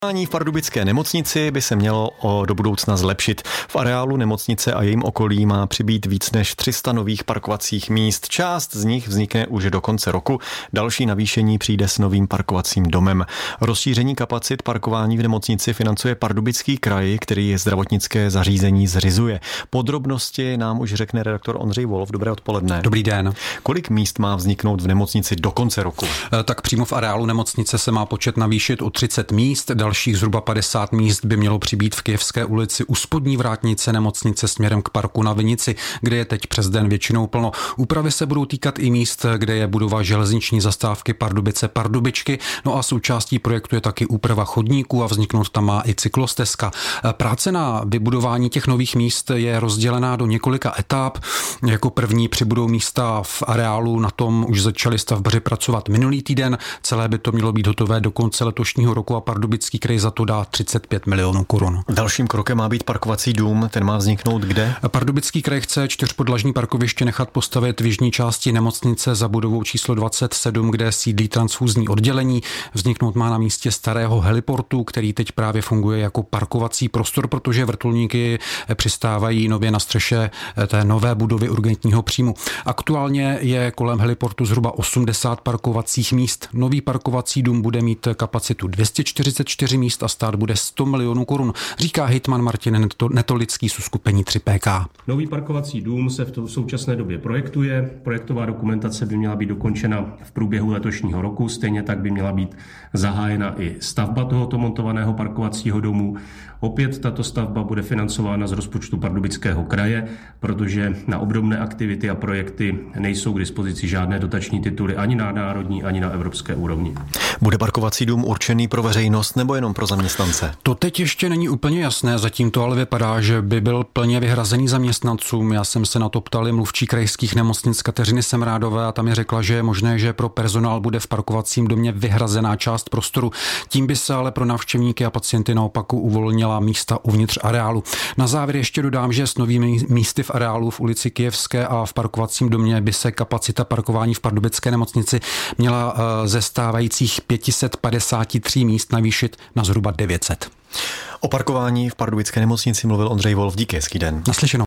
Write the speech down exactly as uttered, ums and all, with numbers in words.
V pardubické nemocnici by se mělo o, do budoucna zlepšit. V areálu nemocnice a jejím okolí má přibýt víc než tři sta nových parkovacích míst. Část z nich vznikne už do konce roku. Další navýšení přijde s novým parkovacím domem. Rozšíření kapacit parkování v nemocnici financuje Pardubický kraj, který zdravotnické zařízení zřizuje. Podrobnosti nám už řekne redaktor Ondřej Wolf. Dobré odpoledne. Dobrý den. Kolik míst má vzniknout v nemocnici do konce roku? Tak přímo v areálu nemocnice se má počet navýšit o třicet míst. Dalších zhruba padesát míst by mělo přibýt v Kyjevské ulici u spodní vrátnice nemocnice směrem k parku na Vinici, kde je teď přes den většinou plno. Úpravy se budou týkat i míst, kde je budova železniční zastávky Pardubice Pardubičky. No a součástí projektu je taky úprava chodníků a vzniknout tam má i cyklostezka. Práce na vybudování těch nových míst je rozdělená do několika etap. Jako první přibudou místa v areálu, na tom už začali stavbaři pracovat minulý týden. Celé by to mělo být hotové do konce letošního roku a Pardubický kraj za to dá třicet pět milionů korun. Dalším krokem má být parkovací dům, ten má vzniknout kde? Pardubický kraj chce čtyřpodlažní parkoviště nechat postavit v jižní části nemocnice za budovou číslo dvacet sedm, kde sídlí transfúzní oddělení. Vzniknout má na místě starého heliportu, který teď právě funguje jako parkovací prostor, protože vrtulníky přistávají nově na střeše té nové budovy urgentního příjmu. Aktuálně je kolem heliportu zhruba osmdesát parkovacích míst. Nový parkovací dům bude mít kapacitu dvě stě čtyřicet čtyři míst a stát bude sto milionů korun, říká hejtman Martin Netolický z uskupení tři P K. Nový parkovací dům se v současné době projektuje. Projektová dokumentace by měla být dokončena v průběhu letošního roku, stejně tak by měla být zahájena i stavba tohoto montovaného parkovacího domu. Opět tato stavba bude financována z rozpočtu Pardubického kraje, protože na obdobné aktivity a projekty nejsou k dispozici žádné dotační tituly ani na národní, ani na evropské úrovni. Bude parkovací dům určený pro veřejnost nebo jenom pro zaměstnance? To teď ještě není úplně jasné, zatím to ale vypadá, že by byl plně vyhrazený zaměstnancům. Já jsem se na to ptal mluvčí krajských nemocnic Kateřiny Semrádové a tam mi řekla, že je možné, že pro personál bude v parkovacím domě vyhrazená část prostoru. Tím by se ale pro návštěvníky a pacienty naopak uvolnila místa uvnitř areálu. Na závěr ještě dodám, že s novými místy v areálu v ulici Kyjevské a v parkovacím domě by se kapacita parkování v pardubické nemocnici měla ze stávajících pět set padesát tři míst navýšit na zhruba devět set. O parkování v pardubické nemocnici mluvil Ondřej Wolf. Díky, hezký den. Naslyšenou.